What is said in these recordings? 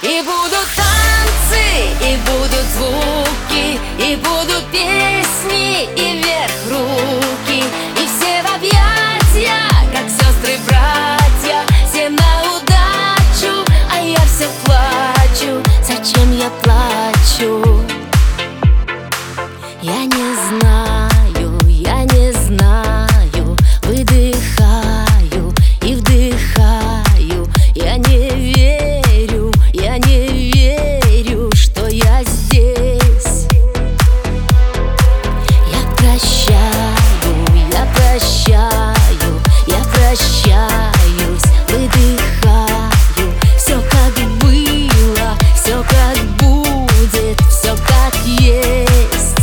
И будут танцы, и будут звуки, и будут песни, и вверх руки, и все в объятия, как сестры-братья, всем на удачу, а я все плачу. Зачем я плачу? Я не знаю, я не знаю. Выдыхаю и вдыхаю. Я не верю, что я здесь. Я прощаю, я прощаю, я прощаюсь, выдыхаю. Все как было, все как будет, все как есть.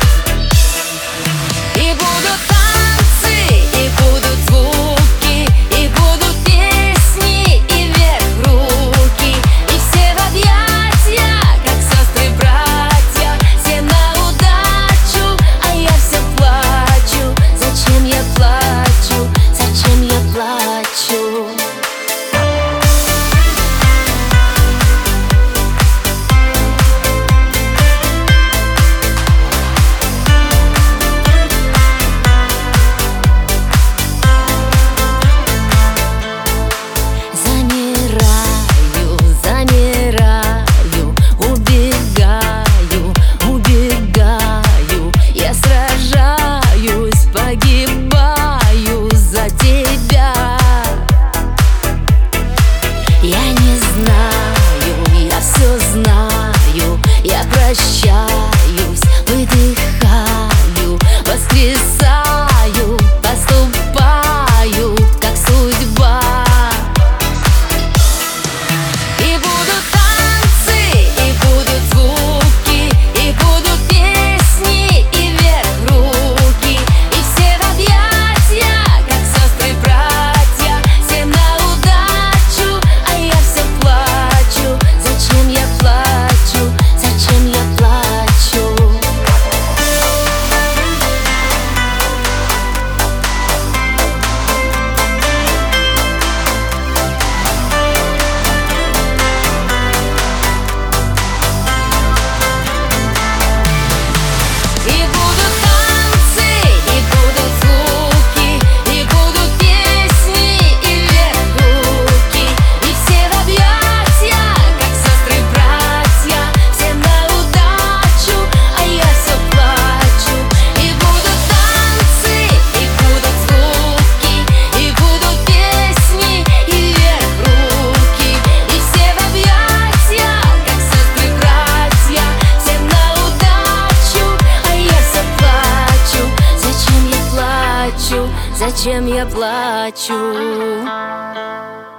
И будут танцы, и будут звуки, и будут песни, и вверх руки, и все в объятия, как сестры-братья, всем на удачу, а я все плачу. Зачем я плачу? Зачем я плачу? Замираю, убегаю, убегаю. Я сражаюсь, погибаю за тебя. Я не знаю, я все знаю. Я прощаюсь, выдыхаю, воскресаю, поступаю, как судьба. И будут танцы, и будут звуки, и будут песни, и вверх руки, и все в объятия, как сестры-братья, всем на удачу, а я все плачу. Зачем я плачу? Зачем я плачу? И будут танцы, и будут звуки, и будут песни, и вверх руки, и все в объятия, как сестры-братья, всем на удачу, а я все плачу. И будут танцы, и будут звуки, и будут песни, и вверх руки, и все в объятия, как сестры-братья, всем на удачу, а я все плачу. Зачем я плачу? Зачем я плачу?